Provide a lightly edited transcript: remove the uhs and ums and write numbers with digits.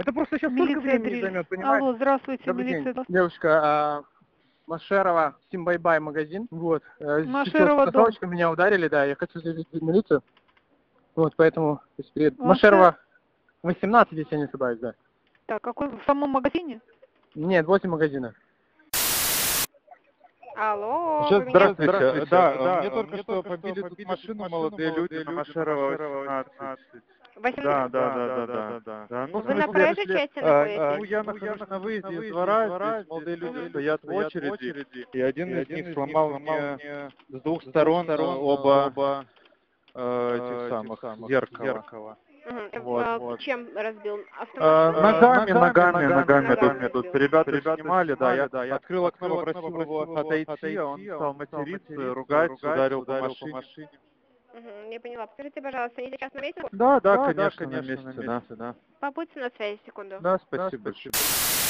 Это просто сейчас столько Милиция времени Дриль. займет, понимаете? Алло, здравствуйте, Добрый день. милиция. Девушка, Машерова, Симбайбай магазин. Вот. Случилась Машерова дом. потасовочка, меня ударили, да, я хочу заявить в милицию. Вот, поэтому... Вообще- Машерова 18, если я не ошибаюсь, да. Так, какой в самом магазине? Нет, 8 магазинов. Алло, Сейчас, вы меня... здравствуйте. Да, мне только что побили тут машину молодые люди на Машерова 18. 18? Да. Ну, Вы в на смысле, проезжей части находитесь? ну, я нахожусь на выезде из двора, здесь молодые люди стоят в очереди, и один из них сломал мне с двух сторон оба этих самых зеркала. Вот. Чем разбил? Автомашину? Ногами тут ребята снимали, да, я открыл окно, попросил его отойти, а он стал материться, ругаться, ударил по машине. Я поняла. Скажите, пожалуйста, они сейчас на месте? Да, конечно, на месте, да. Побудьте на связи секунду. Да, спасибо большое.